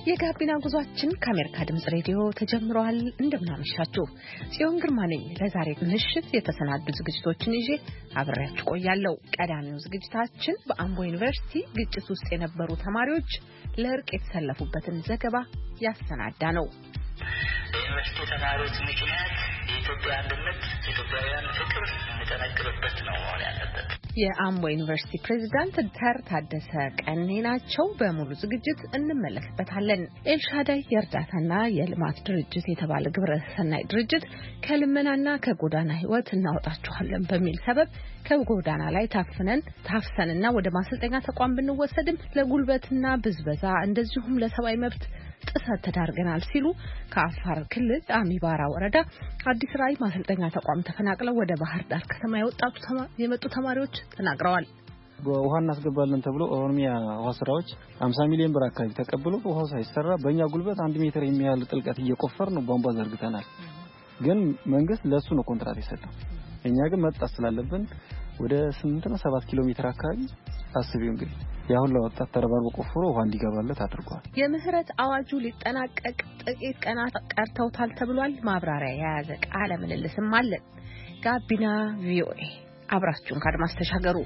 የጋቢና ጉዟችን ከአሜሪካ ድምጽ ሬዲዮ ተጀምሯል። እንደምናመሻችሁ ጽዮን ግርማ ነኝ። ለዛሬ ምሽት የተሰናዱ ዝግጅቶችን ይዤ አብሬያችሁ ቆያለሁ። ቀዳሚው ዝግጅታችን በአምቦ ዩኒቨርሲቲ ግጭት ውስጥ የነበሩ ተማሪዎች ለእርቅ የተሰለፉበትን ዘገባ ያሰናዳ ነው። በዩኒቨርሲቲ ተማሪዎች ምክንያት የኢትዮጵያ አንድነት፣ የኢትዮጵያውያን ፍቅር እንጠነክርበት ነው መሆን ያለበት። የአምቦ ዩኒቨርሲቲ ፕሬዝዳንት ዶክተር ታደሰ ቀኔ ናቸው። በሙሉ ዝግጅት እንመለስበታለን። ኤልሻዳይ የእርዳታና የልማት ድርጅት የተባለ ግብረሰናይ ድርጅት ከልመናና ከጎዳና ሕይወት እናወጣችኋለን በሚል ሰበብ ከጎዳና ላይ ታፍሰንና ወደ ማሰልጠኛ ተቋም ብንወሰድም ለጉልበትና ብዝበዛ እንደዚሁም ለሰብአዊ መብት ጥሰት ተዳርገናል ሲሉ ከአፋር ክልል አሚባራ ወረዳ አዲስ ራዕይ ማሰልጠኛ ተቋም ተፈናቅለው ወደ ባህር ዳር ከተማ የመጡ ተማሪዎች ተናግረዋል። ውሃ እናስገባለን ተብሎ ኦሮሚያ ውሃ ስራዎች 50 ሚሊዮን ብር አካባቢ ተቀብሎ ውሃው ሳይሰራ በእኛ ጉልበት 1 ሜትር የሚያህል ጥልቀት እየቆፈር ነው ቧንቧ ዘርግተናል። ግን መንግስት ለሱ ነው ኮንትራት የሰጠው። እኛ ግን መጣስ ስላለብን ወደ 8 እና 7 ኪሎ ሜትር አካባቢ አስቢው እንግዲህ ያሁን ለወጣት ተረባርቦ ቆፍሮ ውሃ እንዲገባለት አድርጓል። የምህረት አዋጁ ሊጠናቀቅ ጥቂት ቀናት ቀርተውታል ተብሏል። ማብራሪያ የያዘ ቃለ ምልልስም አለን። ጋቢና ቪኦኤ አብራችሁን ከአድማስ ተሻገሩ።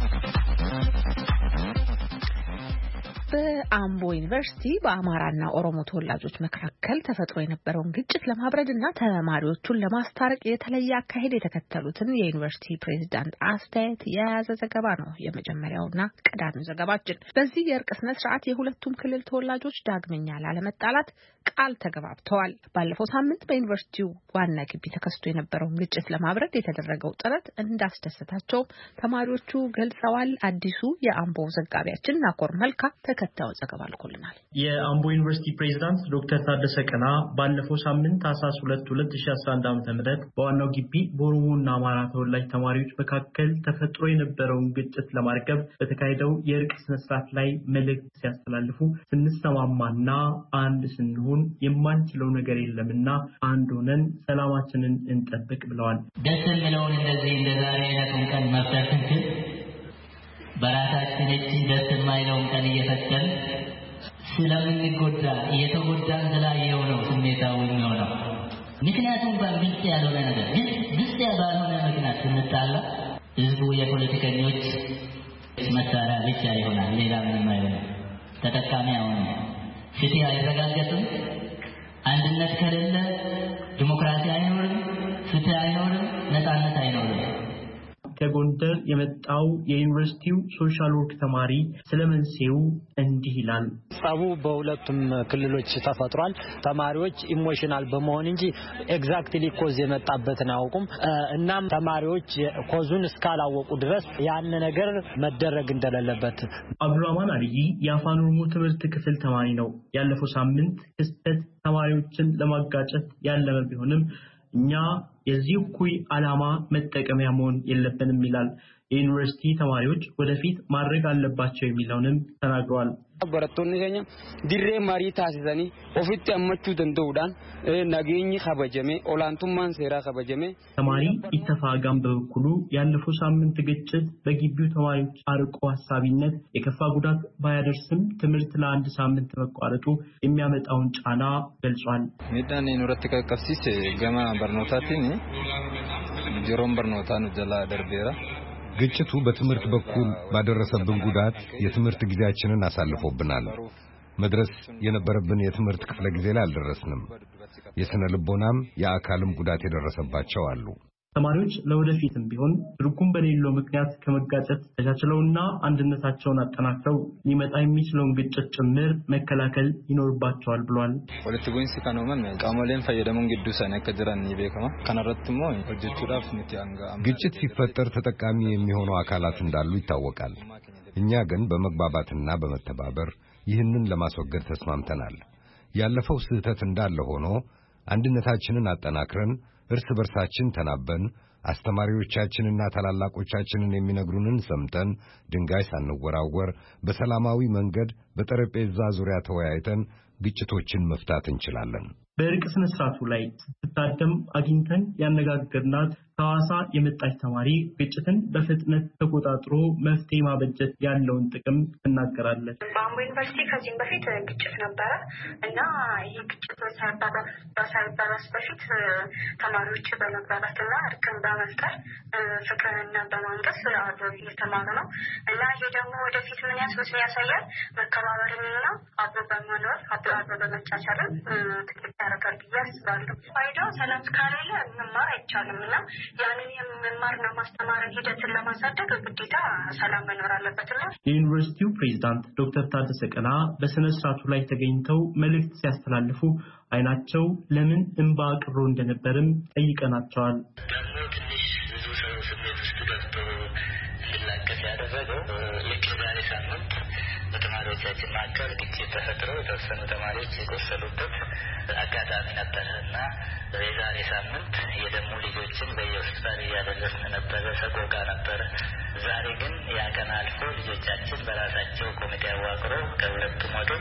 በአምቦ ዩኒቨርሲቲ በአማራና ኦሮሞ ተወላጆች መካከል ተፈጥሮ የነበረውን ግጭት ለማብረድና ተማሪዎቹን ለማስታረቅ የተለየ አካሄድ የተከተሉትን የዩኒቨርሲቲ ፕሬዝዳንት አስተያየት የያዘ ዘገባ ነው የመጀመሪያውና ቀዳሚው ዘገባችን። በዚህ የእርቅ ስነ ስርዓት የሁለቱም ክልል ተወላጆች ዳግመኛ ላለመጣላት ቃል ተገባብተዋል። ባለፈው ሳምንት በዩኒቨርሲቲው ዋና ግቢ ተከስቶ የነበረውን ግጭት ለማብረድ የተደረገው ጥረት እንዳስደሰታቸው ተማሪዎቹ ገልጸዋል። አዲሱ የአምቦ ዘጋቢያችን ናኮር መልካ ተከታዩ ዘገባ ልኮልናል። የአምቦ ዩኒቨርሲቲ ፕሬዝዳንት ዶክተር ታደሰ ቀና ባለፈው ሳምንት ታህሳስ 2 2011 ዓ.ም በዋናው ግቢ በኦሮሞና አማራ ተወላጅ ተማሪዎች መካከል ተፈጥሮ የነበረውን ግጭት ለማርገብ በተካሄደው የእርቅ ስነ ስርዓት ላይ መልእክት ሲያስተላልፉ ስንሰማማና አንድ ስንሆን የማንችለው ነገር የለምና አንድ ሆነን ሰላማችንን እንጠብቅ ብለዋል። ደስ የሚለውን እንደዚህ እንደዛሬ አይነቱን ቀን መፍታት እንችል በራሳችን እጅ ደስ የማይለውን ቀን እየፈተን ስለምንጎዳ እየተጎዳን ስላየው ነው ስሜታዊ የሚሆነው። ምክንያቱም በግልጽ ያልሆነ ነገር ግልጽ ያልሆነ ምክንያት ስንጣላ ህዝቡ የፖለቲከኞች መሳሪያ ብቻ ይሆናል፣ ሌላ ምንም አይሆንም። ተጠቃሚ አይሆንም። ፍትህ አይረጋገጥም። አንድነት ከሌለ ዲሞክራሲ አይኖርም፣ ፍትህ አይኖርም፣ ነፃነት አይኖርም። ከጎንደር የመጣው የዩኒቨርሲቲው ሶሻል ወርክ ተማሪ ስለመንሴው እንዲህ ይላል። ጸቡ በሁለቱም ክልሎች ተፈጥሯል። ተማሪዎች ኢሞሽናል በመሆን እንጂ ኤግዛክትሊ ኮዝ የመጣበትን አያውቁም። እናም ተማሪዎች ኮዙን እስካላወቁ ድረስ ያን ነገር መደረግ እንደሌለበት። አብዱራማን አልይ የአፋን ኦሮሞ ትምህርት ክፍል ተማሪ ነው። ያለፈው ሳምንት ክስተት ተማሪዎችን ለማጋጨት ያለመ ቢሆንም እኛ የዚህ ኩይ ዓላማ መጠቀሚያ መሆን የለብንም ይላል። የዩኒቨርሲቲ ተማሪዎች ወደፊት ማድረግ አለባቸው የሚለውንም ተናግረዋል። በረቶኒ ከኛ ዲሬ ማሪ ታሲዛኒ ኦፊት ያመቹ ደንዶዳን ናገኝ ኸበጀሜ ኦላንቱማን ሴራ ኸበጀሜ ተማሪ ኢተፋጋም በበኩሉ ያለፈው ሳምንት ግጭት በግቢው ተማሪዎች አርቆ ሐሳቢነት የከፋ ጉዳት ባያደርስም ትምህርት ለአንድ ሳምንት መቋረጡ የሚያመጣውን ጫና ገልጿል። ሚዳን ኑረት ከከፍሲስ ገማ በርኖታቲኒ ጀሮም በርኖታን ጀላ ደርቤራ ግጭቱ በትምህርት በኩል ባደረሰብን ጉዳት የትምህርት ጊዜያችንን አሳልፎብናል። መድረስ የነበረብን የትምህርት ክፍለ ጊዜ ላይ አልደረስንም። የስነ ልቦናም የአካልም ጉዳት የደረሰባቸው አሉ። ተማሪዎች ለወደፊትም ቢሆን ትርጉም በሌለው ምክንያት ከመጋጨት ተቻችለውና አንድነታቸውን አጠናክረው ሊመጣ የሚችለውን ግጭት ጭምር መከላከል ይኖርባቸዋል ብሏል። ፖለቲካውን ሲካኖመን ቃሞሌን ፈየደሙን ግዱሳን ከጀራን ይቤከማ ከነረትሞ ኦጀቹዳፍ ንቲያንጋ ግጭት ሲፈጠር ተጠቃሚ የሚሆኑ አካላት እንዳሉ ይታወቃል። እኛ ግን በመግባባትና በመተባበር ይህንን ለማስወገድ ተስማምተናል። ያለፈው ስህተት እንዳለ ሆኖ አንድነታችንን አጠናክረን እርስ በርሳችን ተናበን አስተማሪዎቻችንና ታላላቆቻችንን የሚነግሩንን ሰምተን ድንጋይ ሳንወራወር በሰላማዊ መንገድ በጠረጴዛ ዙሪያ ተወያይተን ግጭቶችን መፍታት እንችላለን። በእርቅ ስነ ስርዓቱ ላይ ስትታደም አግኝተን ያነጋገርናት ከሐዋሳ የመጣች ተማሪ ግጭትን በፍጥነት ተቆጣጥሮ መፍትሄ ማበጀት ያለውን ጥቅም ትናገራለች። በአምቦ ዩኒቨርሲቲ ከዚህም በፊት ግጭት ነበረ እና ይህ ግጭት ሳይባባስ በፊት ተማሪዎች በመግባባትና እርቅን በመፍጠር ፍቅርንና በማንገስ አብረው እየተማሩ ነው እና ይህ ደግሞ ወደፊት ምን ያሳያል? መከባበርንና አብሮ በመኖር አብሮ በመቻቻልን ትልቅ ያደርጋል ብዬ አስባለሁ። ፋይዳው ሰላም ካሌለ መማር አይቻልም እና ያንን የመማርና ማስተማር ሂደትን ለማሳደግ ግዴታ ሰላም መኖር አለበትና የዩኒቨርሲቲው ፕሬዝዳንት ዶክተር ታደሰ ቀና በስነ ስርዓቱ ላይ ተገኝተው መልእክት ሲያስተላልፉ አይናቸው ለምን እንባ አቅሮ እንደነበርም ጠይቀናቸዋል። ትንሽ ብዙ ሰው ስሜት ውስጥ ገብቶ እንዲላቀስ ያደረገው ልክ ዛሬ ሳምንት በተማሪዎቻችን መካከል ግጭት ተፈጥሮ የተወሰኑ ተማሪዎች የቆሰሉበት አጋጣሚ ነበረ እና የዛሬ ሳምንት የደሙ ልጆችን በየሆስፒታል እያደረስን ነበረ፣ ሰቆቃ ነበረ። ዛሬ ግን ያ ቀን አልፎ ልጆቻችን በራሳቸው ኮሚቴ አዋቅሮ ከሁለቱም ወገን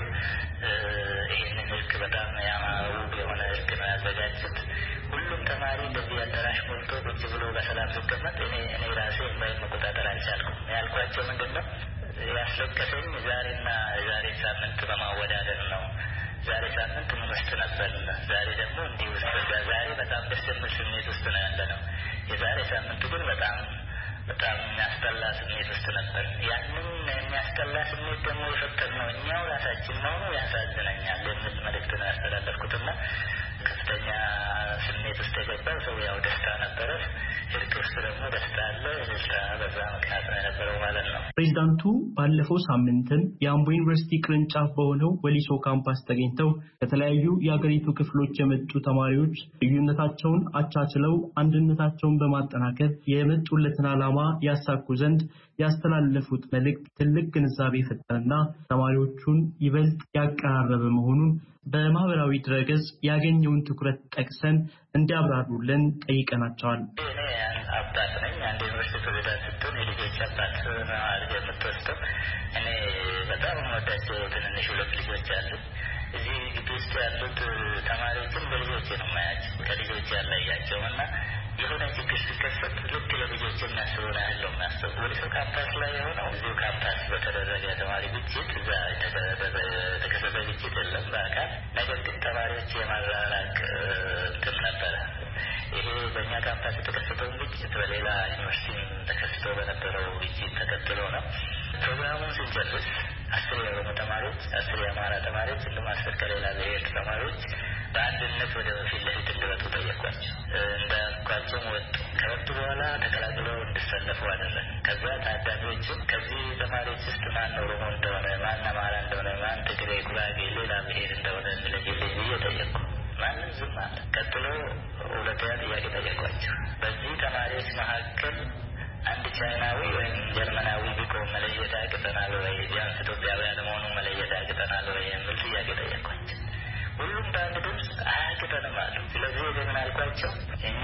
ይህንን እርቅ በጣም ውብ የሆነ እርቅ ነው ያዘጋጁት። ሁሉም ተማሪ እንደዚህ አዳራሽ ሞልቶ ቁጭ ብሎ በሰላም ሲቀመጥ እኔ ራሴ እንባዬን መቆጣጠር አልቻልኩም። ያልኳቸው ምንድን ነው ያስለቀሰኝ ዛሬና የዛሬ ሳምንት በማወዳደር ነው። ዛሬ ሳምንት ምን ውስጥ ነበርን፣ ዛሬ ደግሞ እንዲህ ውስጥ። ዛሬ በጣም ደስ የሚል ስሜት ውስጥ ነው ያለነው። የዛሬ ሳምንቱ ግን በጣም የሚያስጠላ ስሜት ውስጥ ነበር። ያንን የሚያስጠላ ስሜት ደግሞ የፈጠርነው እኛው ራሳችን መሆኑ ያሳዝነኛል የሚል መልእክት ነው ያስተላለፍኩትና ከፍተኛ ስሜት ውስጥ የገባው ሰው ያው ደስታ ነበረ። እርቅ ውስጥ ደግሞ ደስታ አለ። ደስታ በዛ ምክንያት ነው የነበረው ማለት ነው። ፕሬዝዳንቱ ባለፈው ሳምንትን የአምቦ ዩኒቨርሲቲ ቅርንጫፍ በሆነው ወሊሶ ካምፓስ ተገኝተው ከተለያዩ የአገሪቱ ክፍሎች የመጡ ተማሪዎች ልዩነታቸውን አቻችለው አንድነታቸውን በማጠናከር የመጡለትን ዓላማ ያሳኩ ዘንድ ያስተላለፉት መልእክት ትልቅ ግንዛቤ የፈጠረና ተማሪዎቹን ይበልጥ ያቀራረበ መሆኑን በማህበራዊ ድረገጽ ያገኘውን ትኩረት ጠቅሰን እንዲያብራሩልን ጠይቀናቸዋል። እኔ አባት ነኝ። አንድ ዩኒቨርሲቲ ፕሬዝዳንት ስትሆን የልጆች አባት ነው አድርገህ የምትወስደው። እኔ በጣም የምወዳቸው ትንንሽ ሁለት ልጆች አሉ። እዚህ ግቢ ውስጥ ያሉት ተማሪዎችን በልጆቼ ነው የማያቸው፣ ከልጆቼ ያለያቸውም እና የሆነ ችግር ሲከሰት ልክ ለልጆች የሚያስበውን ያህል ነው የሚያስቡ። ወሊሶ ካምፓስ ላይ የሆነው እዚሁ ካምፓስ በተደረገ ተማሪ ግጭት እዛ የተከሰተ ግጭት የለም በአካል ነገር ግን ተማሪዎች የማራራቅ እንትን ነበረ። ይሄ በእኛ ካምፓስ የተከሰተውን ግጭት በሌላ ዩኒቨርሲቲ ተከስቶ በነበረው ግጭት ተከትሎ ነው። ፕሮግራሙን ስንጨርስ 10 የኦሮሞ ተማሪዎች፣ 10 የአማራ ተማሪዎች እንዲሁም 10 ከሌላ ብሔር ተማሪዎች በአንድነት ወደ ፊት ለፊት እንዲወጡ ጠየኳቸው። እንዳልኳቸውም ወጡ። ከወጡ በኋላ ተቀላቅለው እንዲሰለፉ አደረግን። ከዛ ታዳጊዎችም ከዚህ ተማሪዎች ውስጥ ማን ኦሮሞ እንደሆነ፣ ማን አማራ እንደሆነ፣ ማን ትግሬ፣ ጉራጌ፣ ሌላ ብሔር እንደሆነ የሚለይልኝ ብዬ ጠየቅኩ። ማንም ዝም አለ። ቀጥሎ ሁለተኛ ጥያቄ ጠየቋቸው። በዚህ ተማሪዎች መካከል አንድ ቻይናዊ ወይም ጀርመናዊ ቢቆም መለየት ያቅተናል ወይ? ቢያንስ ኢትዮጵያውያን መሆኑ መለየት ያቅተናል ወይ የሚል ጥያቄ ጠየቋቸው። ሁሉም በአንድ ድምፅ አያቅተንም አሉ። ስለዚህ ምን አልኳቸው? እኛ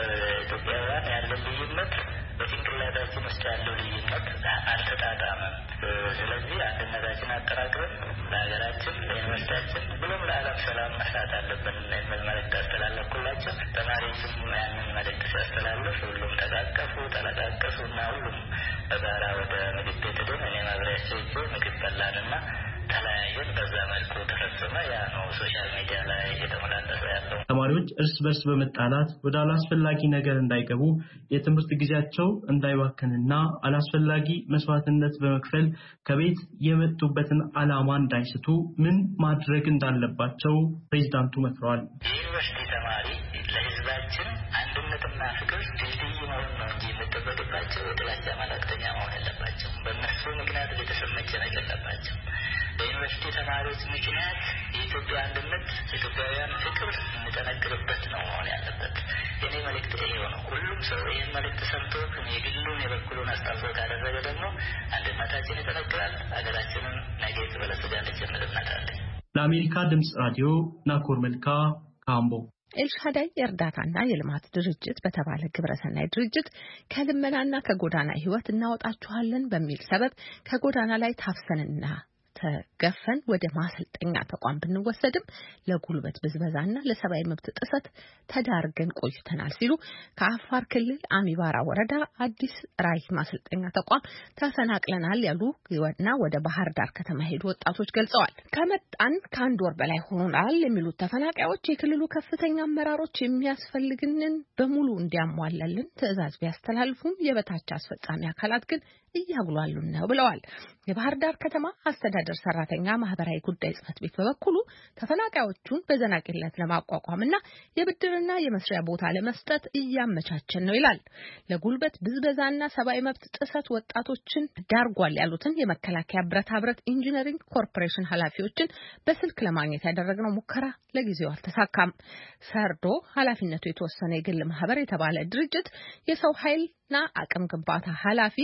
ኢትዮጵያውያን ያለን ልዩነት በጭንቅላታችን ውስጥ ያለው ልዩነት አልተጣጣመም። ስለዚህ አንድነታችን አጠራቅረን ለሀገራችን፣ ለዩኒቨርሲቲያችን ብሎም ለዓለም ሰላም መስራት አለብን የሚል መልእክት አስተላለፍኩላቸው። ተማሪዎችም ያንን መልእክት ሲያስተላልፍ ሁሉም ተቃቀፉ፣ ተለቃቀሱ እና ሁሉም በጋራ ወደ ምግብ ቤት ሄደን እኔ አብሬያቸው ሄጄ ምግብ በላንና ተለያየን። በዛ መልኩ ተፈጸመ። ያ ነው ሶሻል ሚዲያ ላይ እየተመላለሰ ያለው። ተማሪዎች እርስ በርስ በመጣላት ወደ አላስፈላጊ ነገር እንዳይገቡ የትምህርት ጊዜያቸው እንዳይባክንና አላስፈላጊ መስዋዕትነት በመክፈል ከቤት የመጡበትን ዓላማ እንዳይስቱ ምን ማድረግ እንዳለባቸው ፕሬዝዳንቱ መክረዋል። የዩኒቨርሲቲ ተማሪ ለሕዝባችን አንድነትና ፍቅር ድልድይ መሆን ነው እንጂ የሚጠበቅባቸው የጥላቻ መልእክተኛ መሆን የለባቸው። በእነሱ ምክንያት ቤተሰብ መጨነቅ የለባቸው። በዩኒቨርሲቲ ተማሪዎች ምክንያት የኢትዮጵያ አንድነት፣ የኢትዮጵያውያን ፍቅር የሚጠነክርበት ነው መሆን ያለበት። የኔ መልእክት ይሄው ነው። ሁሉም ሰው ይህን መልእክት ሰምቶ የግሉን የበኩሉን አስተዋጽኦ ካደረገ ደግሞ አንድነታችን ይጠነክራል፣ ሀገራችንን ነገ ትበለጽጋለች የሚል እምነት አለኝ። ለአሜሪካ ድምፅ ራዲዮ ናኮር መልካ ካምቦ ኤልሻዳይ የእርዳታና የልማት ድርጅት በተባለ ግብረሰናይ ድርጅት ከልመናና ከጎዳና ህይወት እናወጣችኋለን በሚል ሰበብ ከጎዳና ላይ ታፍሰንና ተገፈን ወደ ማሰልጠኛ ተቋም ብንወሰድም ለጉልበት ብዝበዛና ለሰብአዊ መብት ጥሰት ተዳርገን ቆይተናል ሲሉ ከአፋር ክልል አሚባራ ወረዳ አዲስ ራይ ማሰልጠኛ ተቋም ተፈናቅለናል ያሉና ወደ ባህር ዳር ከተማ ሄዱ ወጣቶች ገልጸዋል። ከመጣን ከአንድ ወር በላይ ሆኖናል የሚሉት ተፈናቃዮች የክልሉ ከፍተኛ አመራሮች የሚያስፈልግንን በሙሉ እንዲያሟላልን ትዕዛዝ ቢያስተላልፉም የበታች አስፈጻሚ አካላት ግን እያጉላሉን ነው ብለዋል። የባህር ዳር ከተማ አስተዳደር ሰራተኛ ማህበራዊ ጉዳይ ጽሕፈት ቤት በበኩሉ ተፈናቃዮቹን በዘላቂነት ለማቋቋምና የብድርና የመስሪያ ቦታ ለመስጠት እያመቻቸን ነው ይላል። ለጉልበት ብዝበዛና ሰብአዊ መብት ጥሰት ወጣቶችን ዳርጓል ያሉትን የመከላከያ ብረታ ብረት ኢንጂነሪንግ ኮርፖሬሽን ኃላፊዎችን በስልክ ለማግኘት ያደረግነው ሙከራ ለጊዜው አልተሳካም። ሰርዶ ኃላፊነቱ የተወሰነ የግል ማህበር የተባለ ድርጅት የሰው ኃይልና አቅም ግንባታ ኃላፊ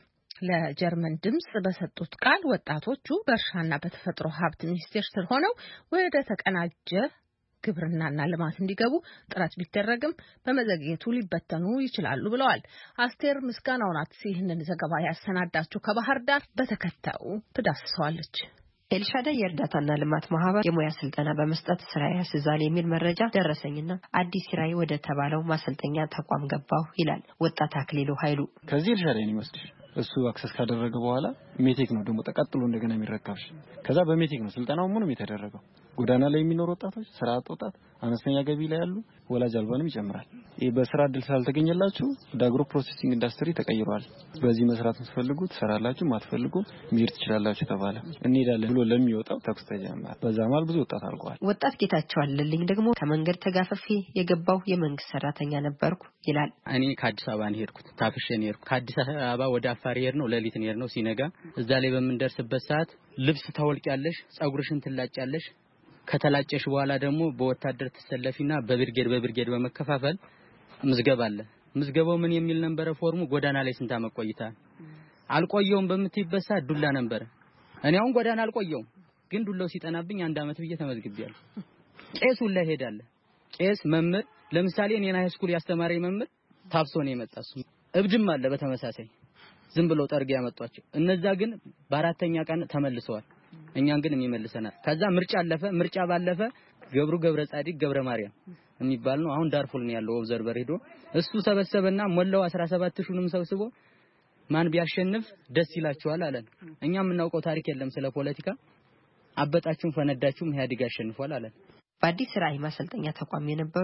ለጀርመን ድምጽ በሰጡት ቃል ወጣቶቹ በእርሻና በተፈጥሮ ሀብት ሚኒስቴር ስር ሆነው ወደ ተቀናጀ ግብርናና ልማት እንዲገቡ ጥረት ቢደረግም በመዘግየቱ ሊበተኑ ይችላሉ ብለዋል። አስቴር ምስጋናው ናት ይህንን ዘገባ ያሰናዳችው ከባህር ዳር በተከታዩ ትዳስሰዋለች። ኤልሻዳይ የእርዳታና ልማት ማህበር የሙያ ስልጠና በመስጠት ስራ ያስይዛል የሚል መረጃ ደረሰኝና አዲስ ራይ ወደ ተባለው ማሰልጠኛ ተቋም ገባው ይላል ወጣት አክሊሉ ኃይሉ። ከዚህ ኤልሻዳይ ነው የሚወስድሽ። እሱ አክሰስ ካደረገ በኋላ ሜቴክ ነው ደግሞ ተቀጥሎ እንደገና የሚረከብሽ። ከዛ በሜቴክ ነው ስልጠናው ምንም የተደረገው። ጎዳና ላይ የሚኖሩ ወጣቶች፣ ስራ አጥ ወጣት፣ አነስተኛ ገቢ ላይ ያሉ ወላጅ አልባንም ይጨምራል። ይሄ በስራ እድል ስላልተገኘላችሁ ወደ አግሮ ፕሮሰሲንግ ኢንዱስትሪ ተቀይሯል። በዚህ መስራት የምትፈልጉ ትሰራላችሁ፣ ማትፈልጉ መሄድ ትችላላችሁ ተባለ። እንሄዳለን ብሎ ለሚወጣው ተኩስ ተጀመረ። በዛ ማል ብዙ ወጣት አልቋል። ወጣት ጌታቸው አለልኝ ደግሞ ከመንገድ ተጋፈፌ የገባው የመንግስት ሰራተኛ ነበርኩ ይላል። እኔ ከአዲስ አበባ ነው ሄድኩት፣ ታፍሼ ነው ሄድኩት። ከአዲስ አበባ ወደ አፋር ሄድ ነው ሌሊት ነው ሄድ ነው። ሲነጋ እዛ ላይ በመንደርስበት ሰዓት ልብስ ታወልቂያለሽ፣ ጸጉርሽን ትላጫለሽ። ከተላጨሽ በኋላ ደግሞ በወታደር ተሰለፊና በብርጌድ በመከፋፈል ምዝገባ አለ። ምዝገባው ምን የሚል ነበር? ፎርሙ ጎዳና ላይ ስንት ዓመት ቆይታል? አልቆየውም በምትይበት ሰዓት ዱላ ነበር። እኔ አሁን ጎዳና አልቆየውም፣ ግን ዱላው ሲጠናብኝ 1 ዓመት ብዬ ተመዝግቤያለሁ። ቄሱ ላይ ሄዳለ። ቄስ መምህር ለምሳሌ እኔና ሃይስኩል ያስተማረኝ መምህር ታፍሶ ነው የመጣው። እብድም አለ በተመሳሳይ ዝም ብለው ጠርግ ያመጧቸው። እነዛ ግን በአራተኛ ቀን ተመልሰዋል። እኛን ግን የሚመልሰናል። ከዛ ምርጫ አለፈ። ምርጫ ባለፈ ገብረ ጻዲቅ ገብረ ማርያም የሚባል ነው አሁን ዳርፉል ነው ያለው ኦብዘርቨር ሄዶ እሱ ሰበሰበና ሞላው 17000ንም ሰብስቦ ማን ቢያሸንፍ ደስ ይላችኋል አለን። እኛ የምናውቀው ታሪክ የለም ስለ ፖለቲካ። አበጣችሁም ፈነዳችሁም ኢህአዴግ ያሸንፋል አለን። በአዲስ ራይ ማሰልጠኛ ተቋም የነበሩ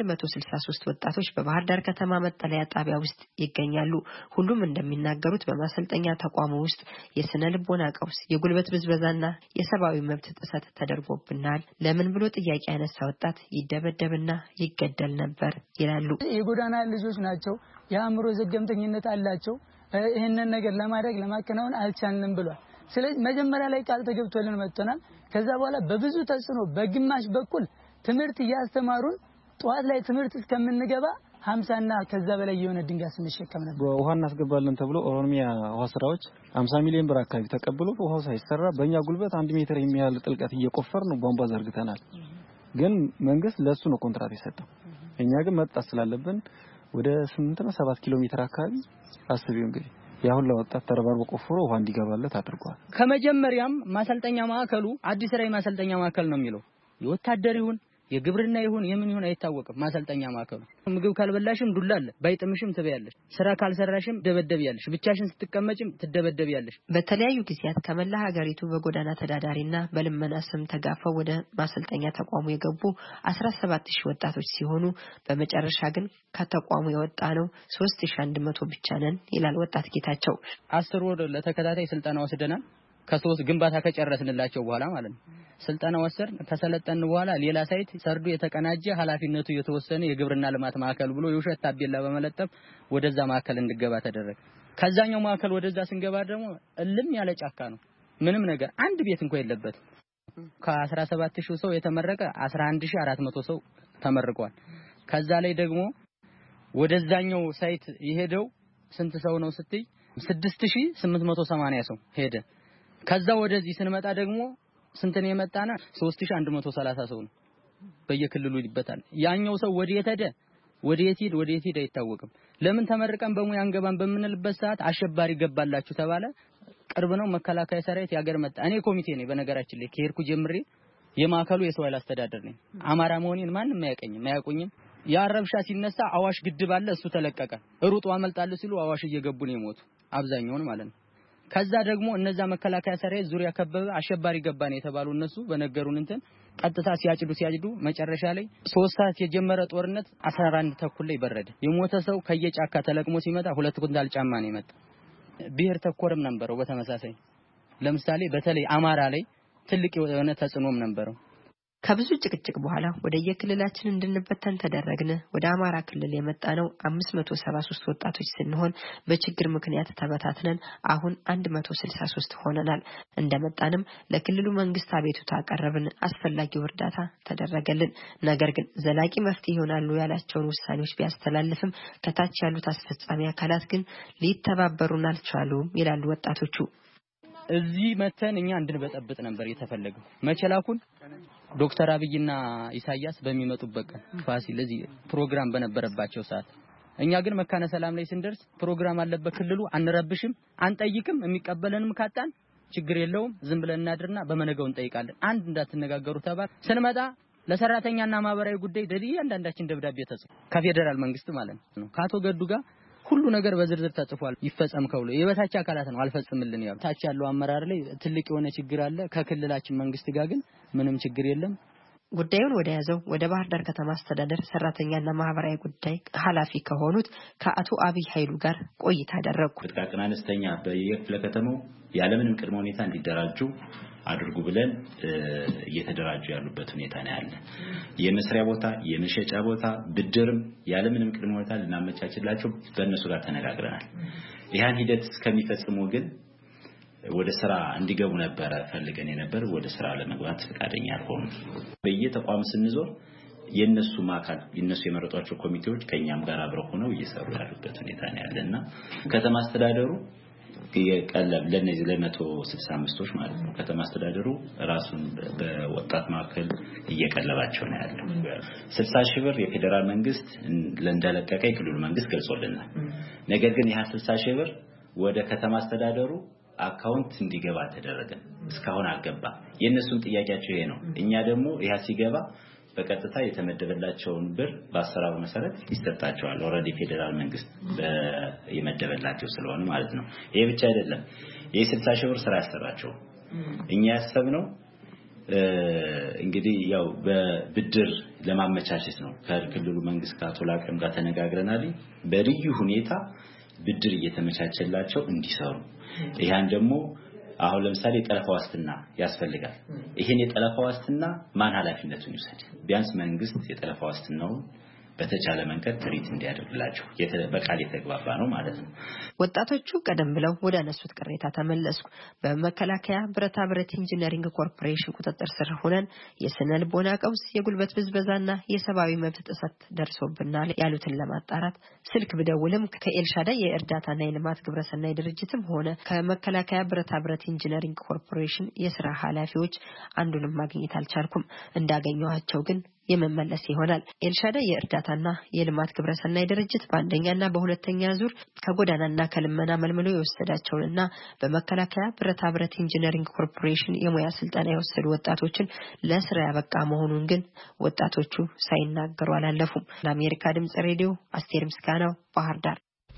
163 ወጣቶች በባህር ዳር ከተማ መጠለያ ጣቢያ ውስጥ ይገኛሉ። ሁሉም እንደሚናገሩት በማሰልጠኛ ተቋሙ ውስጥ የስነ ልቦና ቀውስ፣ የጉልበት ብዝበዛና የሰብአዊ መብት ጥሰት ተደርጎብናል። ለምን ብሎ ጥያቄ ያነሳ ወጣት ይደበደብና ይገደል ነበር ይላሉ። የጎዳና ልጆች ናቸው። የአእምሮ ዘገምተኝነት አላቸው። ይሄንን ነገር ለማከናወን አልቻልንም ብሏል። ስለዚህ መጀመሪያ ላይ ቃል ተገብቶልን መጥተናል። ከዛ በኋላ በብዙ ተጽዕኖ በግማሽ በኩል ትምህርት ያስተማሩን ጧት ላይ ትምህርት እስከምንገባ 50 እና ከዛ በላይ የሆነ ድንጋይ ስንሸከም ነበር። ውሃ እናስገባለን ተብሎ ኦሮሚያ ውሃ ስራዎች 50 ሚሊዮን ብር አካባቢ ተቀብሎ ውሃው ሳይሰራ በእኛ ጉልበት 1 ሜትር የሚያህል ጥልቀት እየቆፈር ነው ቧንቧ ዘርግተናል። ግን መንግስት ለሱ ነው ኮንትራት የሰጠው። እኛ ግን መጣት ስላለብን ወደ 8 እና 7 ኪሎ ሜትር አካባቢ አስቢው እንግዲህ ያሁን ለወጣት ተረባርቦ ቆፍሮ ውሃ እንዲገባለት አድርጓል። ከመጀመሪያም ማሰልጠኛ ማዕከሉ አዲስ ራይ ማሰልጠኛ ማዕከል ነው የሚለው። የወታደር ይሁን የግብርና ይሁን የምን ይሁን አይታወቅም። ማሰልጠኛ ማዕከሉ ምግብ ካልበላሽም ዱላ አለ፣ ባይጥምሽም ትበያለሽ፣ ስራ ካልሰራሽም ደበደብያለሽ፣ ብቻሽን ስትቀመጭም ትደበደብያለሽ። በተለያዩ ጊዜያት ከመላ ሀገሪቱ በጎዳና ተዳዳሪና በልመና ስም ተጋፈው ወደ ማሰልጠኛ ተቋሙ የገቡ 17000 ወጣቶች ሲሆኑ በመጨረሻ ግን ከተቋሙ የወጣ ነው 3100 ብቻ ነን ይላል ወጣት ጌታቸው። 10 ወር ለተከታታይ ስልጠና ወስደናል። ከ3 ግንባታ ከጨረስንላቸው በኋላ ማለት ነው። ስልጠና ወሰድን። ከሰለጠን በኋላ ሌላ ሳይት ሰርዶ የተቀናጀ ኃላፊነቱ የተወሰነ የግብርና ልማት ማዕከል ብሎ የውሸት ታቤላ በመለጠፍ ወደዛ ማዕከል እንድገባ ተደረገ። ከዛኛው ማዕከል ወደዛ ስንገባ ደግሞ እልም ያለ ጫካ ነው። ምንም ነገር አንድ ቤት እንኳን የለበትም። ከ17000 ሰው የተመረቀ 11400 ሰው ተመርቋል። ከዛ ላይ ደግሞ ወደዛኛው ሳይት የሄደው ስንት ሰው ነው ስትይ 6880 ሰው ሄደ። ከዛ ወደዚህ ስንመጣ ደግሞ ስንት ነው የመጣና 3130 ሰው ነው በየክልሉ ይበታል። ያኛው ሰው ወዴት ሄደ ወዴት ሄደ አይታወቅም። ለምን ተመርቀን በሙያ አንገባን በምንልበት ሰዓት አሸባሪ ገባላችሁ ተባለ። ቅርብ ነው መከላከያ ሰራዊት ያገር መጣ። እኔ ኮሚቴ ነኝ በነገራችን ላይ ከሄድኩ ጀምሬ የማዕከሉ የሰው ኃይል አስተዳደር ነኝ። አማራ መሆኔን ማንንም አያውቁኝም። ያረብሻ ሲነሳ አዋሽ ግድብ አለ እሱ ተለቀቀ። ሩጡ አመልጣለሁ ሲሉ አዋሽ እየገቡ ነው የሞቱ አብዛኛውን ማለት ነው። ከዛ ደግሞ እነዛ መከላከያ ሰራዊት ዙሪያ ከበበ አሸባሪ ገባን የተባሉ እነሱ በነገሩን ቀጥታ ሲያጭዱ መጨረሻ ላይ 3 ሰዓት የጀመረ ጦርነት 11 ተኩል ላይ በረደ። የሞተ ሰው ከየጫካ ተለቅሞ ሲመጣ 2 ኩንታል ጫማ ነው የመጣ። ብሔር ተኮርም ነበረው በተመሳሳይ ለምሳሌ በተለይ አማራ ላይ ትልቅ የሆነ ተጽዕኖም ነበረው። ከብዙ ጭቅጭቅ በኋላ ወደ የክልላችን እንድንበተን ተደረግን። ወደ አማራ ክልል የመጣነው 573 ወጣቶች ስንሆን በችግር ምክንያት ተበታትነን አሁን 163 ሆነናል። እንደመጣንም ለክልሉ መንግስት አቤቱታ አቀረብን። አስፈላጊው እርዳታ ተደረገልን። ነገር ግን ዘላቂ መፍትሄ ይሆናሉ ያላቸውን ውሳኔዎች ቢያስተላልፍም ከታች ያሉት አስፈጻሚ አካላት ግን ሊተባበሩን አልቻሉም ይላሉ ወጣቶቹ። እዚህ መተን እኛ እንድንበጠብጥ ነበር የተፈለገው። መቸላኩን ዶክተር አብይና ኢሳያስ በሚመጡበት ቀን ፋሲል እዚህ ፕሮግራም በነበረባቸው ሰዓት እኛ ግን መካነ ሰላም ላይ ስንደርስ ፕሮግራም አለበት ክልሉ አንረብሽም አንጠይቅም የሚቀበለንም ካጣን ችግር የለውም ዝም ብለን እናድርና በመነገው እንጠይቃለን አንድ እንዳትነጋገሩ ተባል። ስንመጣ ለሰራተኛና ማህበራዊ ጉዳይ አንዳንዳችን ደብዳቤ ተጽፎ ከፌደራል መንግስት ማለት ነው ከአቶ ገዱ ጋር ሁሉ ነገር በዝርዝር ተጽፏል። ይፈጸም ከብሎ የበታች አካላት ነው አልፈጽምልን ያው ታች ያለው አመራር ላይ ትልቅ የሆነ ችግር አለ። ከክልላችን መንግስት ጋር ግን ምንም ችግር የለም። ጉዳዩን ወደ ያዘው ወደ ባህር ዳር ከተማ አስተዳደር ሰራተኛና ማህበራዊ ጉዳይ ኃላፊ ከሆኑት ከአቶ አብይ ኃይሉ ጋር ቆይታ አደረኩ። ጥቃቅንና አነስተኛ በየክፍለ ከተማው ያለምንም ቅድመ ሁኔታ እንዲደራጁ አድርጉ ብለን እየተደራጁ ያሉበት ሁኔታ ነው ያለ። የመስሪያ ቦታ የመሸጫ ቦታ ብድርም ያለምንም ቅድመ ሁኔታ ልናመቻችላቸው በእነሱ ጋር ተነጋግረናል። ይሄን ሂደት እስከሚፈጽሙ ግን ወደ ስራ እንዲገቡ ነበር ፈልገን የነበር ወደ ስራ ለመግባት ፈቃደኛ አልሆኑ። በየተቋም ስንዞር የነሱ ማካል የነሱ የመረጧቸው ኮሚቴዎች ከኛም ጋር አብረው ሆነው እየሰሩ ያሉበት ሁኔታ ነው ያለና ከተማ አስተዳደሩ የቀለም ለነዚህ ለ165ቶች ማለት ነው ከተማ አስተዳደሩ ራሱን በወጣት ማዕከል እየቀለባቸው ነው ያለው። 60 ሺህ ብር የፌደራል መንግስት ለእንደለቀቀ የክልሉ መንግስት ገልጾልናል። ነገር ግን ያ 60 ሺህ ብር ወደ ከተማ አስተዳደሩ አካውንት እንዲገባ ተደረገ። እስካሁን አልገባ። የነሱን ጥያቄያቸው ይሄ ነው። እኛ ደግሞ ያ ሲገባ በቀጥታ የተመደበላቸውን ብር በአሰራሩ መሰረት ይሰጣቸዋል። ኦሬዲ ፌደራል መንግስት የመደበላቸው ስለሆነ ማለት ነው። ይሄ ብቻ አይደለም። የ60 ሺህ ብር ስራ ያሰራቸው እኛ ያሰብነው እንግዲህ ያው በብድር ለማመቻቸት ነው። ከክልሉ መንግስት ከአቶ ላቀም ጋር ተነጋግረናል። በልዩ ሁኔታ ብድር እየተመቻቸላቸው እንዲሰሩ ይሄን ደግሞ አሁን ለምሳሌ የጠለፋ ዋስትና ያስፈልጋል። ይሄን የጠለፋ ዋስትና ማን ኃላፊነቱን ይወስድ? ቢያንስ መንግስት የጠለፋ ዋስትናውን በተቻለ መንገድ ትሪት እንዲያደርግላቸው በቃል የተግባባ ነው ማለት ነው። ወጣቶቹ ቀደም ብለው ወደ አነሱት ቅሬታ ተመለስኩ። በመከላከያ ብረታ ብረት ኢንጂነሪንግ ኮርፖሬሽን ቁጥጥር ስር ሆነን የስነ ልቦና ቀውስ፣ የጉልበት ብዝበዛና የሰብአዊ መብት ጥሰት ደርሶብናል ያሉትን ለማጣራት ስልክ ብደውልም ከኤልሻዳይ የእርዳታና የልማት ግብረሰናይ ድርጅትም ሆነ ከመከላከያ ብረታ ብረት ኢንጂነሪንግ ኮርፖሬሽን የሥራ ኃላፊዎች አንዱንም ማግኘት አልቻልኩም። እንዳገኘኋቸው ግን የመመለስ ይሆናል። ኤልሻዳይ የእርዳታና የልማት ግብረሰናይ ድርጅት በአንደኛና በሁለተኛ ዙር ከጎዳናና ከልመና መልምሎ የወሰዳቸውንና በመከላከያ ብረታ ብረት ኢንጂነሪንግ ኮርፖሬሽን የሙያ ስልጠና የወሰዱ ወጣቶችን ለስራ ያበቃ መሆኑን ግን ወጣቶቹ ሳይናገሩ አላለፉም። ለአሜሪካ ድምጽ ሬዲዮ አስቴር ምስጋናው ባህር ዳር።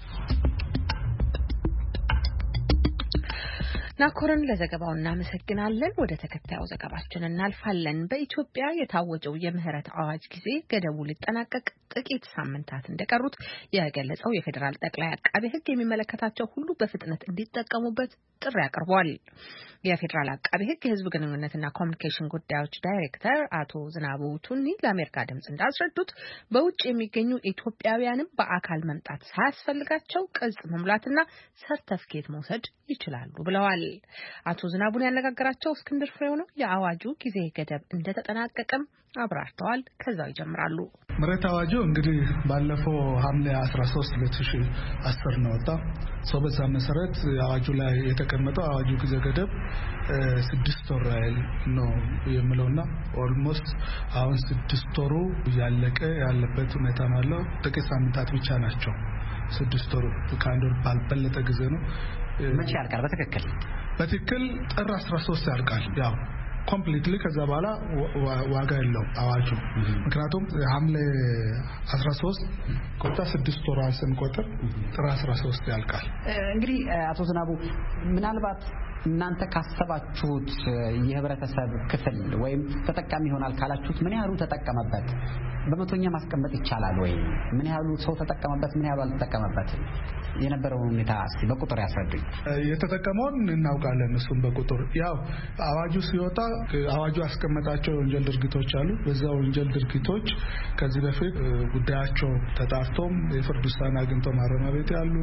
ናኮርን ለዘገባው እናመሰግናለን። ወደ ተከታዩ ዘገባችን እናልፋለን። በኢትዮጵያ የታወጀው የምህረት አዋጅ ጊዜ ገደቡ ሊጠናቀቅ ጥቂት ሳምንታት እንደቀሩት የገለጸው የፌዴራል ጠቅላይ አቃቤ ሕግ የሚመለከታቸው ሁሉ በፍጥነት እንዲጠቀሙበት ጥሪ አቅርቧል። የፌዴራል አቃቤ ሕግ የህዝብ ግንኙነትና ኮሚኒኬሽን ጉዳዮች ዳይሬክተር አቶ ዝናቡ ቱኒ ለአሜሪካ ድምጽ እንዳስረዱት በውጭ የሚገኙ ኢትዮጵያውያንም በአካል መምጣት ሳያስፈልጋቸው ቅጽ መሙላትና ሰርተፊኬት መውሰድ ይችላሉ ብለዋል። አቶ ዝናቡን ያነጋገራቸው እስክንድር ፍሬው ነው። የአዋጁ ጊዜ ገደብ እንደተጠናቀቀም አብራርተዋል። ከዛው ይጀምራሉ። ምህረት አዋጁ እንግዲህ ባለፈው ሐምሌ 13 2010 ነው ወጣ። በዛ መሰረት አዋጁ ላይ የተቀመጠው አዋጁ ጊዜ ገደብ 6 ወር ነው የሚለውና ኦልሞስት አሁን 6 ወሩ ያለቀ ያለበት ሁኔታ ነው ያለው። ጥቂት ሳምንታት ብቻ ናቸው 6 ወሩ ከአንድ ወር ባልበለጠ ጊዜ ነው። መቼ ያልቃል? በትክክል ጥር 13 ያልቃል። ያው ኮምፕሊትሊ ከዛ በኋላ ዋጋ የለውም አዋጁ። ምክንያቱም ሐምሌ 13 ቆጣ 6 ወር ስንቆጥር ጥር 13 ያልቃል። እንግዲህ አቶ ዝናቡ ምናልባት እናንተ ካሰባችሁት የህብረተሰብ ክፍል ወይም ተጠቃሚ ይሆናል ካላችሁት ምን ያህሉ ተጠቀመበት? በመቶኛ ማስቀመጥ ይቻላል ወይ? ምን ያህሉ ሰው ተጠቀመበት? ምን ያህሉ አልተጠቀመበት? የነበረውን ሁኔታ እስቲ በቁጥር ያስረዱኝ። የተጠቀመውን እናውቃለን። እሱም በቁጥር ያው አዋጁ ሲወጣ አዋጁ ያስቀመጣቸው ወንጀል ድርጊቶች አሉ። በዛ ወንጀል ድርጊቶች ከዚህ በፊት ጉዳያቸው ተጣርቶም የፍርድ ውሳኔ አግኝቶ ማረሚያ ቤት ያሉ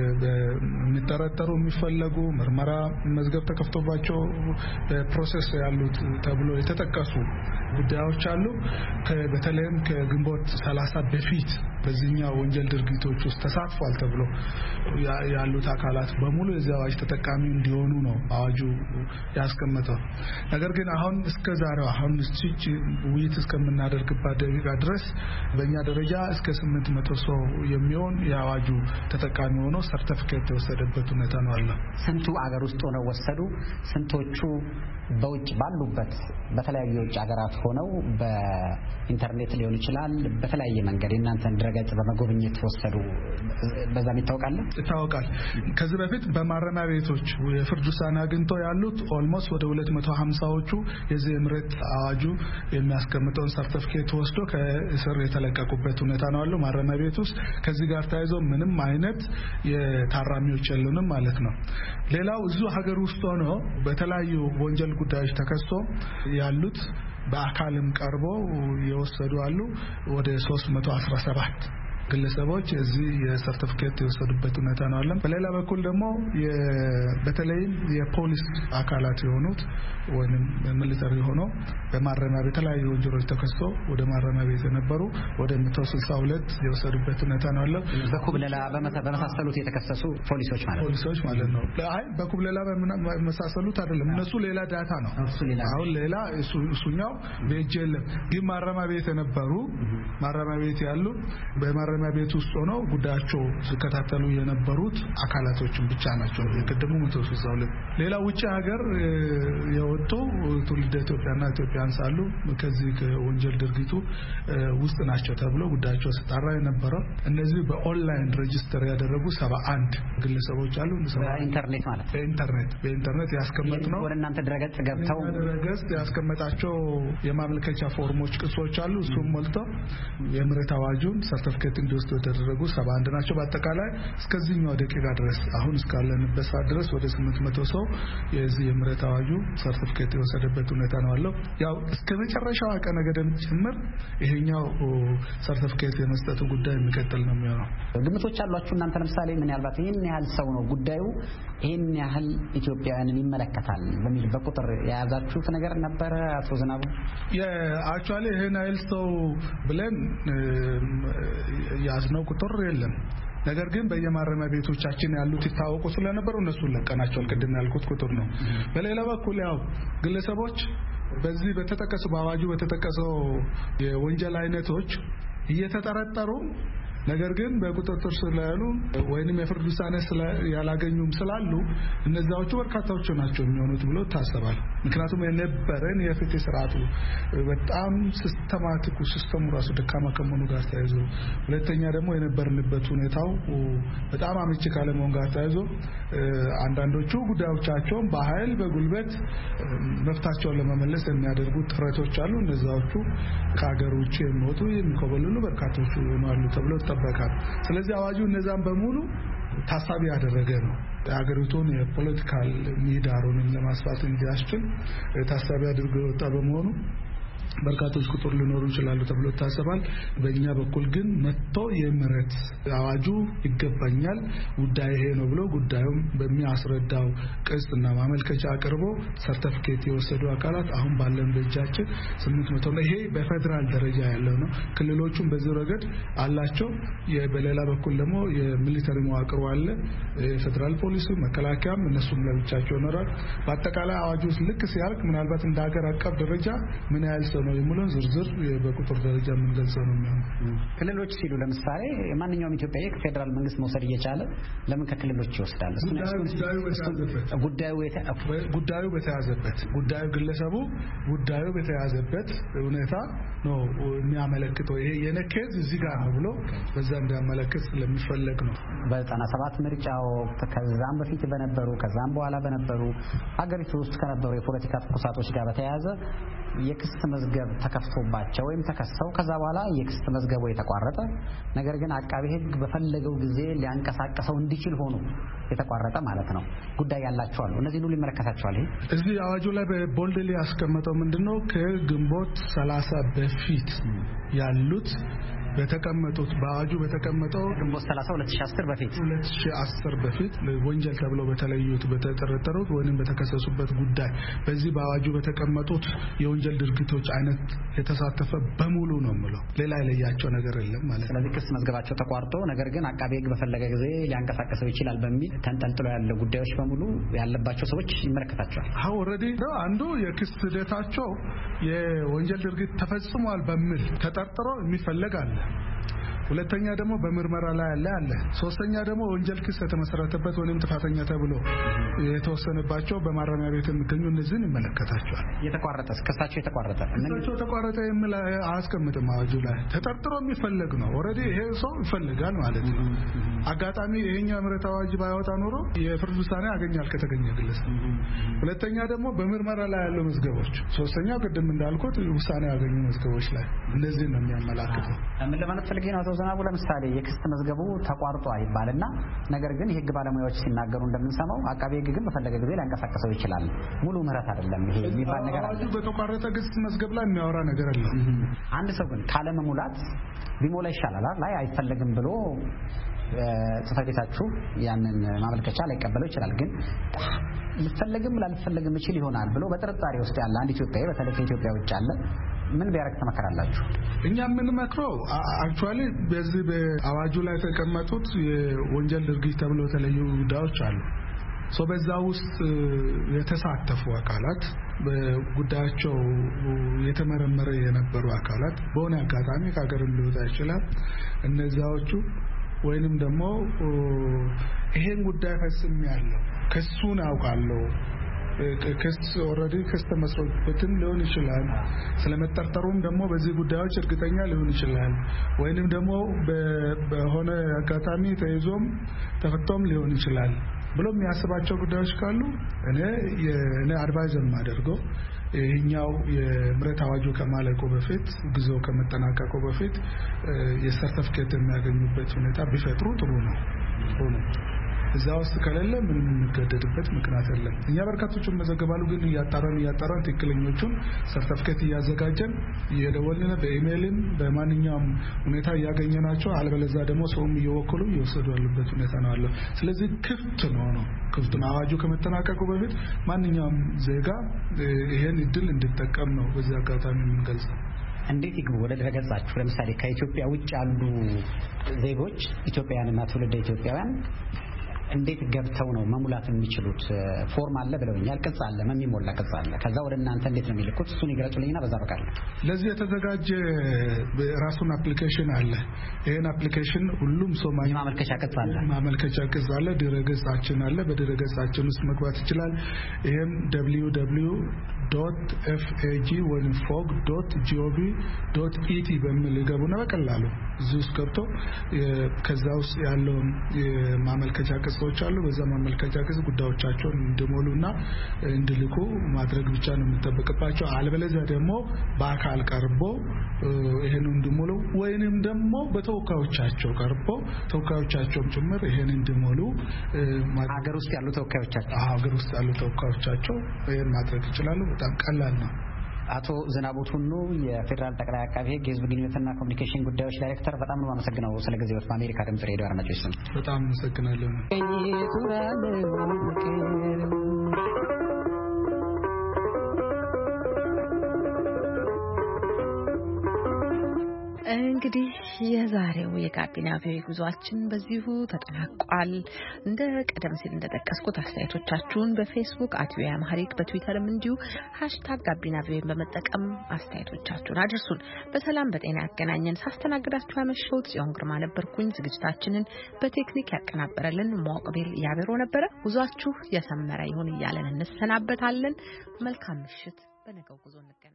የሚጠረጠሩ የሚፈለጉ ምርመራ መዝገብ ተከፍቶባቸው ፕሮሰስ ያሉት ተብሎ የተጠቀሱ ጉዳዮች አሉ። በተለይም ከግንቦት 30 በፊት በዚህኛው ወንጀል ድርጊቶች ውስጥ ተሳትፏል ተብሎ ያሉት አካላት በሙሉ የዚህ አዋጅ ተጠቃሚ እንዲሆኑ ነው አዋጁ ያስቀመጠው። ነገር ግን አሁን እስከዛሬው አሁን እቺ ውይይት እስከምናደርግባት ደቂቃ ድረስ በእኛ ደረጃ እስከ 800 ሰው የሚሆን የአዋጁ ተጠቃሚ ሆኖ ሰርቲፊኬት ተወሰደበት ሁኔታ ነው አለ። ስንቱ አገር ውስጥ ሆነው ወሰዱ? ስንቶቹ በውጭ ባሉበት በተለያዩ የውጭ ሀገራት ሆነው በኢንተርኔት ሊሆን ይችላል በተለያየ መንገድ እናንተን ድረገጽ በመጎብኘት ወሰዱ? በዛም ይታወቃል። ከዚህ በፊት በማረሚያ ቤቶች የፍርድ ውሳኔ አግኝተው ያሉት ኦልሞስት ወደ 250ዎቹ የዚህ ምህረት አዋጁ የሚያስቀምጠውን ሰርቲፊኬት ወስዶ ከእስር የተለቀቁበት ሁኔታ ነው ያለው ማረሚያ ቤት ውስጥ። ከዚህ ጋር ተያይዞ ምንም አይነት የታራሚዎች የሉንም ማለት ነው። ሌላው እዚሁ ሀገር ውስጥ ሆኖ በተለያዩ ወንጀል ጉዳዮች ተከሶ ያሉት በአካልም ቀርቦ የወሰዱ አሉ። ወደ 317 ግለሰቦች እዚህ የሰርቲፊኬት የወሰዱበት ሁኔታ ነው አለ። በሌላ በኩል ደግሞ በተለይም የፖሊስ አካላት የሆኑት ወይንም ሚሊተሪ ሆኖ በማረሚያ ቤት ላይ ወንጀሎች ተከሰው ወደ ማረሚያ ቤት የነበሩ ወደ 162 የወሰዱበት ሁኔታ ነው አለ። በኩብለላ በመሳሰሉት የተከሰሱ ፖሊሶች ማለት ነው። አይ በኩብለላ በመሳሰሉት አይደለም። እነሱ ሌላ ዳታ ነው። አሁን ሌላ እሱኛው በእጅ የለም። ግን ማረሚያ ቤት የነበሩ ማረሚያ ቤት ያሉ በማረሚያ ቤት ውስጥ ሆነው ጉዳያቸው ሲከታተሉ የነበሩት አካላቶችን ብቻ ናቸው። የቀደሙ 162 ሌላ ውጭ ሀገር የወጡ ትውልደ ኢትዮጵያና ኢትዮጵያውያን ሳሉ ከዚህ ከወንጀል ድርጊቱ ውስጥ ናቸው ተብሎ ጉዳያቸው ሲጣራ የነበረው እነዚህ በኦንላይን ሬጂስተር ያደረጉ 71 ግለሰቦች አሉ። በኢንተርኔት ማለት በኢንተርኔት ያስቀመጥ ነው። ወደ እናንተ ድረገጽ ገብተው ድረገጽ ያስቀመጣቸው የማመልከቻ ፎርሞች ቅጾች አሉ። እሱም ሞልተው የምህረት አዋጁን ሰርቲፊኬት እንዲወስዱ የተደረጉ 71 ናቸው። በአጠቃላይ እስከዚህኛው ደቂቃ ድረስ አሁን እስካለንበት ሰዓት ድረስ ወደ 800 ሰው የዚህ የምህረት አዋጁ ሰርቲፊኬት የወሰደበት ሁኔታ ነው ያለው። ያው እስከ መጨረሻው ቀነ ገደብ ጭምር ይሄኛው ሰርቲፊኬት የመስጠቱ ጉዳይ የሚቀጥል ነው የሚሆነው። ግምቶች አሏችሁ እናንተ? ለምሳሌ ምን ያልባት ይሄን ያህል ሰው ነው ጉዳዩ ይሄን ያህል ኢትዮጵያውያንን ይመለከታል በሚል በቁጥር የያዛችሁት ነገር ነበረ አቶ ዝናቡ? አክቹአሊ ይሄን ያህል ሰው ብለን ያዝነው ቁጥር የለም። ነገር ግን በየማረሚያ ቤቶቻችን ያሉት ይታወቁ ስለነበሩ እነሱን ለቀናቸዋል። ቅድም ያልኩት ቁጥር ነው። በሌላ በኩል ያው ግለሰቦች በዚህ በተጠቀሱ በአዋጁ በተጠቀሰው የወንጀል አይነቶች እየተጠረጠሩ ነገር ግን በቁጥጥር ስር ያሉ ወይንም የፍርድ ውሳኔ ያላገኙም ስላሉ እነዛዎቹ በርካታዎቹ ናቸው የሚሆኑት ብሎ ታሰባል። ምክንያቱም የነበረን የፍትህ ስርዓቱ በጣም ሲስተሙ ራሱ ደካማ ከመሆኑ ጋር ተያይዞ፣ ሁለተኛ ደግሞ የነበርንበት ሁኔታው በጣም አመቺ ካለመሆኑ ጋር ተያይዞ አንዳንዶቹ ጉዳዮቻቸውን በኃይል በጉልበት መፍታቸውን ለመመለስ የሚያደርጉት ጥረቶች አሉ። እነዛዎቹ ከሀገር ውጭ የሚወጡ የሚኮበልሉ በርካቶቹ ይሆናሉ ተብሎ ይጠበቃል። ስለዚህ አዋጁ እነዛን በሙሉ ታሳቢ ያደረገ ነው። የሀገሪቱን የፖለቲካል ምህዳሩን ለማስፋት እንዲያስችል ታሳቢ አድርጎ የወጣ በመሆኑ በርካቶች ቁጥር ሊኖሩ ይችላሉ ተብሎ ታሰባል። በእኛ በኩል ግን መጥቶ የምህረት አዋጁ ይገባኛል ጉዳይ ይሄ ነው ብሎ ጉዳዩም በሚያስረዳው ቅጽና ማመልከቻ አቅርቦ ሰርቲፊኬት የወሰዱ አካላት አሁን ባለን በእጃችን 800 ነው። ይሄ በፌደራል ደረጃ ያለው ነው። ክልሎቹም በዚህ ረገድ አላቸው። በሌላ በኩል ደግሞ የሚሊተሪ መዋቅሩ አለ፣ የፌደራል ፖሊስ፣ መከላከያም እነሱም ለብቻቸው ይኖራል። በአጠቃላይ አዋጁ ልክ ሲያልቅ ምናልባት እንደ ሀገር አቀፍ ደረጃ ምን ያህል ሰው ነው የሚለው ዝርዝር በቁጥር ደረጃ የምንገልጸው ነው የሚሆነው። ክልሎች ሲሉ ለምሳሌ ማንኛውም ኢትዮጵያዊ ከፌደራል መንግስት መውሰድ እየቻለ ለምን ከክልሎች ይወስዳል? ጉዳዩ ግለሰቡ ጉዳዩ በተያዘበት ሁኔታ ነው የሚያመለክተው። ይሄ የኔ ኬዝ እዚህ ጋር ነው ብሎ በዛ እንዲያመለክት ስለሚፈለግ ነው። በ97 ምርጫው ከዛም በፊት በነበሩ ከዛም በኋላ በነበሩ ሀገሪቱ ውስጥ ከነበሩ የፖለቲካ ትኩሳቶች ጋር በተያያዘ የክስ መዝገብ ተከፍቶባቸው ወይም ተከሰው ከዛ በኋላ የክስ መዝገቡ የተቋረጠ ነገር ግን አቃቤ ሕግ በፈለገው ጊዜ ሊያንቀሳቀሰው እንዲችል ሆኖ የተቋረጠ ማለት ነው ጉዳይ ያላቸው አሉ። እነዚህን ሁሉ ይመለከታቸዋል። ይሄ እዚህ አዋጁ ላይ በቦልድሊ ያስቀመጠው ምንድነው ከግንቦት 30 በፊት ያሉት በተቀመጡት በአዋጁ በተቀመጠው ግንቦት 30 2010 በፊት ወንጀል ተብለው በተለዩት በተጠረጠሩት ወይንም በተከሰሱበት ጉዳይ በዚህ በአዋጁ በተቀመጡት የወንጀል ድርጊቶች አይነት የተሳተፈ በሙሉ ነው ማለት ሌላ የለያቸው ነገር የለም ማለት ነው። ስለዚህ ክስ መዝገባቸው ተቋርጦ ነገር ግን አቃቤ ሕግ በፈለገ ጊዜ ሊያንቀሳቀሰው ይችላል በሚል ተንጠልጥሎ ያለ ጉዳዮች በሙሉ ያለባቸው ሰዎች ይመለከታቸዋል። አዎ ኦሬዲ አንዱ የክስ ሂደታቸው የወንጀል ድርጊት ተፈጽሟል በሚል ተጠርጥሮ የሚፈለግ አለ። ሁለተኛ ደግሞ በምርመራ ላይ አለ። ሶስተኛ ደግሞ ወንጀል ክስ የተመሰረተበት ወይንም ጥፋተኛ ተብሎ የተወሰነባቸው በማረሚያ ቤት የሚገኙ እነዚህን ይመለከታቸዋል። ክሳቸው የተቋረጠ የሚል አያስቀምጥም አዋጁ ላይ። ተጠርጥሮ የሚፈለግ ነው። ኦልሬዲ ይሄ ሰው ይፈልጋል ማለት ነው። አጋጣሚ ይሄኛው የምህረት አዋጅ ባይወጣ ኖሮ የፍርድ ውሳኔ ያገኛል ከተገኘ ግለሰብ። ሁለተኛ ደግሞ በምርመራ ላይ ያሉ መዝገቦች፣ ሶስተኛው ቅድም እንዳልኩት ውሳኔ ያገኙ መዝገቦች ላይ እነዚህ ነው የሚያመላክተው። ምን ለማለት ፈልጌ ነው? ዘናቡ ለምሳሌ የክስ መዝገቡ ተቋርጦ አይባልና ነገር ግን የህግ ባለሙያዎች ሲናገሩ እንደምንሰማው አቃቤ ሕግ ግን በፈለገ ጊዜ ሊያንቀሳቀሰው ይችላል። ሙሉ ምህረት አይደለም ይሄ የሚባል ነገር አለ። በተቋረጠ ክስ መዝገብ ላይ የሚያወራ ነገር አለ። አንድ ሰው ግን ካለመሙላት ቢሞላ ይሻላል ላይ አይፈልግም ብሎ ጽሕፈት ቤታችሁ ያንን ማመልከቻ ላይቀበለው ይችላል። ግን ልፈልግም ላልፈልግም ይችል ይሆናል ብሎ በጥርጣሬ ውስጥ ያለ አንድ ኢትዮጵያዊ በተለይ ከኢትዮጵያ ውጭ ያለ ምን ቢያረግ ተመከራላችሁ? እኛ የምንመክረው አክቹአሊ በዚህ በአዋጁ ላይ የተቀመጡት የወንጀል ድርጊት ተብለው የተለዩ ጉዳዮች አሉ። በዛ ውስጥ የተሳተፉ አካላት በጉዳያቸው የተመረመረ የነበሩ አካላት በሆነ አጋጣሚ ከሀገር ሊወጣ ይችላል። እነዛዎቹ ወይንም ደግሞ ይሄን ጉዳይ ፈጽሜያለሁ ክሱን አውቃለሁ ክስ ኦልሬዲ ክስ ተመስርቶበትም ሊሆን ይችላል። ስለመጠርጠሩም ደግሞ በዚህ ጉዳዮች እርግጠኛ ሊሆን ይችላል። ወይንም ደግሞ በሆነ አጋጣሚ ተይዞም ተፈቶም ሊሆን ይችላል ብሎ የሚያስባቸው ጉዳዮች ካሉ እኔ አድቫይዘር ማደርገው ይሄኛው የምህረት አዋጁ ከማለቁ በፊት ጊዜው ከመጠናቀቁ በፊት የሰርቲፊኬት የሚያገኙበት ሁኔታ ቢፈጥሩ ጥሩ ነው። እዛ ውስጥ ከሌለ ምንም የሚገደድበት ምክንያት የለም። እኛ በርካቶቹን መዘገባሉ ግን እያጣራን ትክክለኞቹን ሰርቲፊኬት እያዘጋጀን እየደወልን በኢሜይልም በማንኛውም ሁኔታ እያገኘናቸው አልበለዚያ ደግሞ ሰውም እየወከሉ እየወሰዱ ያሉበት ሁኔታ ነው ያለው። ስለዚህ ክፍት ነው አዋጁ ከመጠናቀቁ በፊት ማንኛውም ዜጋ ይሄን እድል እንዲጠቀም ነው በዚህ አጋጣሚ የምንገልጸው። እንዴት ይግቡ ወደ ድረገጻችሁ? ለምሳሌ ከኢትዮጵያ ውጭ ያሉ ዜጎች ኢትዮጵያውያንና ትውልደ ኢትዮጵያውያን እንዴት ገብተው ነው መሙላት የሚችሉት? ፎርም አለ ብለውኛል። ቅጽ አለ፣ የሚሞላ ቅጽ አለ። ከዛ ወደ እናንተ እንዴት ነው የሚልኩት? እሱን ይገለጹልኝና በዛ በቃል ለዚህ የተዘጋጀ ራሱን አፕሊኬሽን አለ። ይሄን አፕሊኬሽን ሁሉም ሰው ማመልከቻ ቅጽ አለ፣ ድረገጻችን አለ። በድረገጻችን ውስጥ መግባት ይችላል። ይሄም www.fag.gov.et በሚል ይገቡና በቀላሉ እዚህ ውስጥ ገብቶ ከዛ ውስጥ ያለውን የማመልከቻ ቅጾች አሉ። በዛ ማመልከቻ ቅጽ ጉዳዮቻቸውን እንዲሞሉና እንዲልኩ ማድረግ ብቻ ነው የሚጠበቅባቸው። አልበለዚያ ደግሞ በአካል ቀርቦ ይሄን እንዲሞሉ ወይንም ደግሞ በተወካዮቻቸው ቀርቦ ተወካዮቻቸውም ጭምር ይሄን እንዲሞሉ ሀገር ውስጥ ያሉ ተወካዮቻቸው ይሄን ማድረግ ይችላሉ። በጣም ቀላል ነው። አቶ ዝናቡ ቱኑ የፌዴራል ጠቅላይ አቃቤ ሕግ የህዝብ ግንኙነትና ኮሚኒኬሽን ጉዳዮች ዳይሬክተር፣ በጣም ነው የማመሰግነው ስለ ጊዜዎት። በአሜሪካ ድምጽ ሬዲዮ አድማጮች ስም በጣም አመሰግናለሁ። እንግዲህ የዛሬው የጋቢና ቪኦኤ ጉዟችን በዚሁ ተጠናቋል። እንደ ቀደም ሲል እንደጠቀስኩት አስተያየቶቻችሁን በፌስቡክ @ቪኦኤአምሃሪክ በትዊተርም እንዲሁ #ጋቢና ቪኦኤን በመጠቀም አስተያየቶቻችሁን አድርሱን። በሰላም በጤና ያገናኘን። ሳስተናግዳችሁ ያመሸሁት ጽዮን ግርማ ነበርኩኝ። ዝግጅታችንን በቴክኒክ ያቀናበረልን ሞቅቤል ያበሮ ነበረ። ጉዟችሁ የሰመረ ይሁን እያለን እንሰናበታለን። መልካም ምሽት። በነገው ጉዞ እንገናኝ።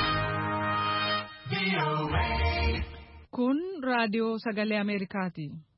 Kun raadiyoo sagalee Ameerikaati.